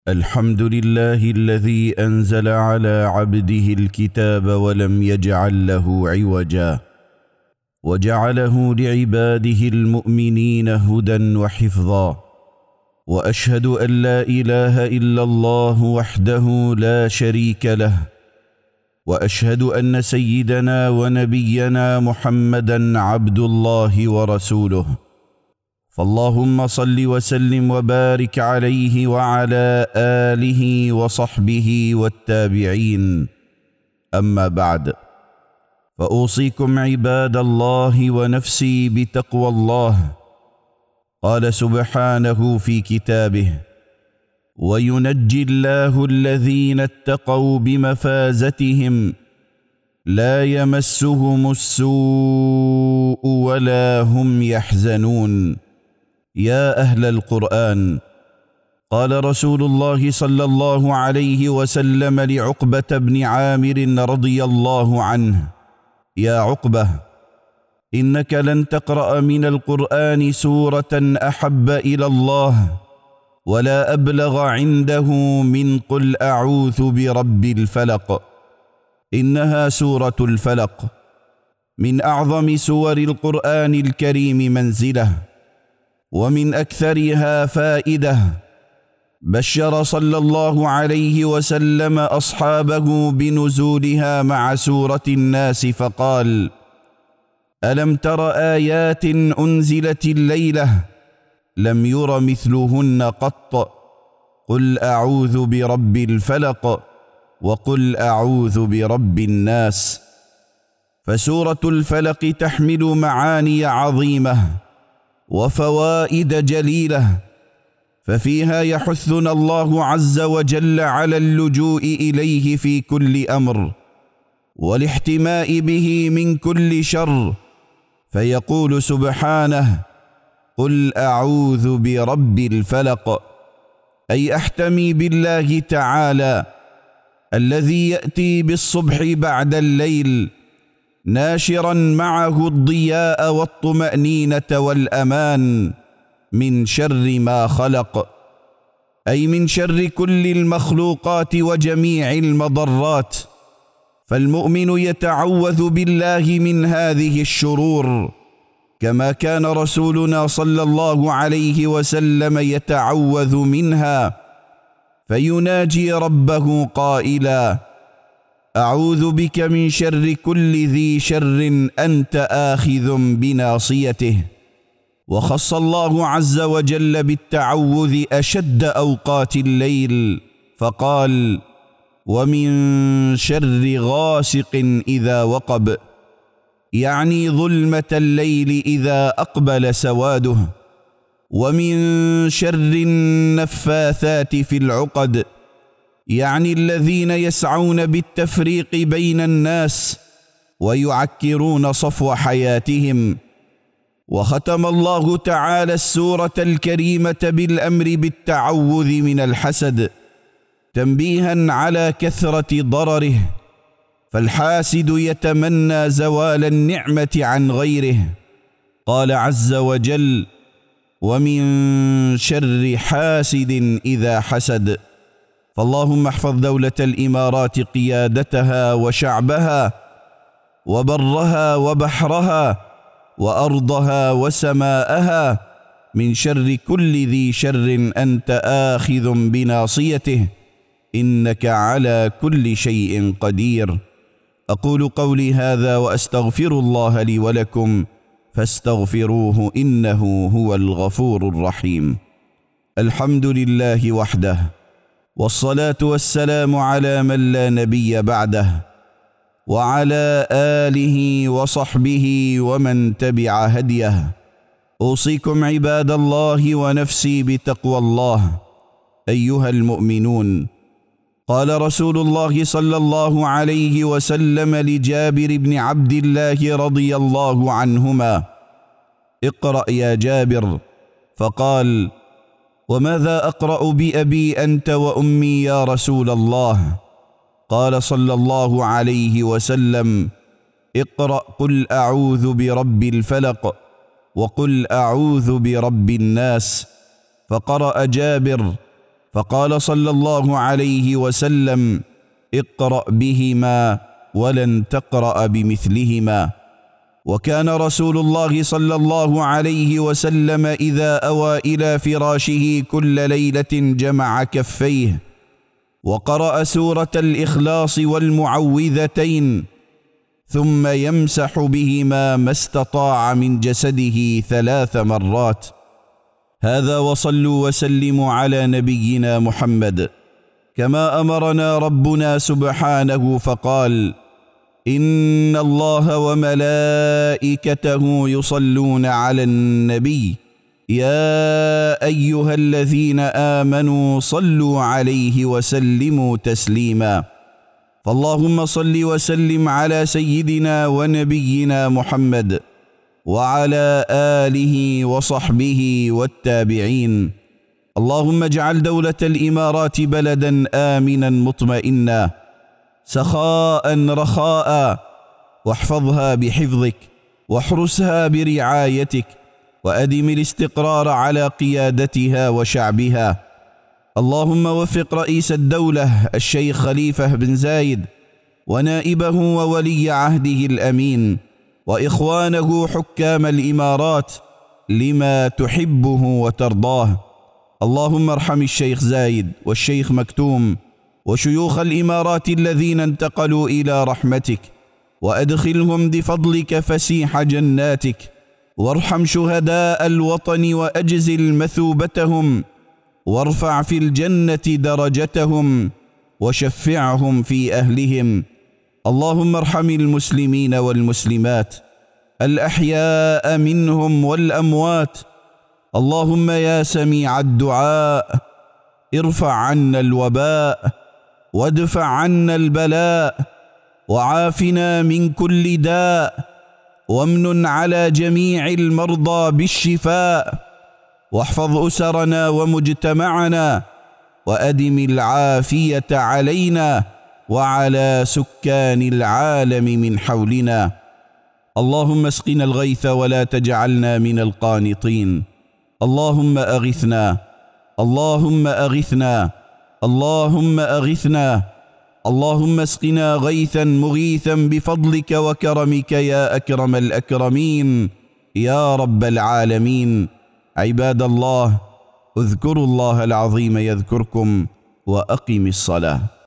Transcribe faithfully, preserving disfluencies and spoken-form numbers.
الحمد لله الذي أنزل على عبده الكتاب ولم يجعل له عوجا، وجعله لعباده المؤمنين هدى وحفظا. وأشهد أن لا إله إلا الله وحده لا شريك له، وأشهد أن سيدنا ونبينا محمدًا عبد الله ورسوله. فاللهم صل وسلم وبارك عليه وعلى آله وصحبه والتابعين. أما بعد، فأوصيكم عباد الله ونفسي بتقوى الله. قال سبحانه في كتابه: وينجي الله الذين اتقوا بمفازتهم لا يمسهم السوء ولا هم يحزنون. يا أهل القرآن، قال رسول الله صلى الله عليه وسلم لعقبة بن عامر رضي الله عنه: يا عقبة، إنك لن تقرأ من القرآن سورة أحب إلى الله ولا أبلغ عنده من قل أعوذ برب الفلق. إنها سورة الفلق من أعظم سور القرآن الكريم منزلة ومن أكثرها فائدة. بشر صلى الله عليه وسلم أصحابه بنزولها مع سورة الناس فقال: ألم تر آيات أنزلت الليلة لم ير مثلهن قط، قل أعوذ برب الفلق وقل أعوذ برب الناس. فسورة الفلق تحمل معاني عظيمة وفوائد جليلة، ففيها يحثنا الله عز وجل على اللجوء إليه في كل أمر والاحتماء به من كل شر، فيقول سبحانه: قل أعوذ برب الفلق، أي أحتمي بالله تعالى الذي يأتي بالصبح بعد الليل ناشرا معه الضياء والطمأنينة والأمان من شر ما خلق، أي من شر كل المخلوقات وجميع المضرات. فالمؤمن يتعوذ بالله من هذه الشرور، كما كان رسولنا صلى الله عليه وسلم يتعوذ منها، فيناجي ربه قائلا: أعوذ بك من شر كل ذي شر أنت آخذ بناصيته. وخص الله عز وجل بالتعوذ أشد أوقات الليل فقال: ومن شر غاسق إذا وقب، يعني ظلمة الليل إذا أقبل سواده. ومن شر النفاثات في العقد، يعني الذين يسعون بالتفريق بين الناس ويعكرون صفو حياتهم. وختم الله تعالى السورة الكريمة بالأمر بالتعوذ من الحسد، تنبيها على كثرة ضرره، فالحاسد يتمنى زوال النعمة عن غيره. قال عز وجل: ومن شر حاسد إذا حسد. فاللهم احفظ دولة الإمارات قيادتها وشعبها وبرها وبحرها وأرضها وسماءها من شر كل ذي شر أنت آخذ بناصيته، إنك على كل شيء قدير. أقول قولي هذا وأستغفر الله لي ولكم، فاستغفروه إنه هو الغفور الرحيم. الحمد لله وحده، والصلاة والسلام على من لا نبي بعده، وعلى آله وصحبه ومن تبع هديه. أوصيكم عباد الله ونفسي بتقوى الله. أيها المؤمنون، قال رسول الله صلى الله عليه وسلم لجابر بن عبد الله رضي الله عنهما: اقرأ يا جابر. فقال: وماذا أقرأ بأبي أنت وأمي يا رسول الله؟ قال صلى الله عليه وسلم: اقرأ قل أعوذ برب الفلق وقل أعوذ برب الناس. فقرأ جابر: فقال صلى الله عليه وسلم: اقرأ بهما ولن تقرأ بمثلهما. وكان رسول الله صلى الله عليه وسلم إذا أوى إلى فراشه كل ليلة جمع كفيه وقرأ سورة الإخلاص والمعوذتين، ثم يمسح بهما ما استطاع من جسده ثلاث مرات. هذا، وصلوا وسلموا على نبينا محمد كما أمرنا ربنا سبحانه فقال: إن الله وملائكته يصلون على النبي يا أيها الذين آمنوا صلوا عليه وسلموا تسليما. فاللهم صل وسلم على سيدنا ونبينا محمد وعلى آله وصحبه والتابعين. اللهم اجعل دولة الإمارات بلدا آمنا مطمئنا سخاء رخاء، واحفظها بحفظك واحرسها برعايتك، وأدم الاستقرار على قيادتها وشعبها. اللهم وفق رئيس الدولة الشيخ خليفة بن زايد ونائبه وولي عهده الأمين وإخوانه حكام الإمارات لما تحبه وترضاه. اللهم ارحم الشيخ زايد والشيخ مكتوم وشيوخ الإمارات الذين انتقلوا إلى رحمتك، وأدخلهم بفضلك فسيح جناتك، وارحم شهداء الوطن وأجزل مثوبتهم، وارفع في الجنة درجتهم، وشفعهم في أهلهم. اللهم ارحم المسلمين والمسلمات الأحياء منهم والأموات. اللهم يا سميع الدعاء ارفع عنا الوباء وادفع عنا البلاء وعافنا من كل داء، وامنن على جميع المرضى بالشفاء، واحفظ أسرنا ومجتمعنا، وأدم العافية علينا وعلى سكان العالم من حولنا. اللهم اسقنا الغيث ولا تجعلنا من القانطين. اللهم أغثنا، اللهم أغثنا، اللهم أغثنا، اللهم اسقنا غيثا مغيثا بفضلك وكرمك يا أكرم الأكرمين يا رب العالمين. عباد الله، اذكروا الله العظيم يذكركم، وأقم الصلاة.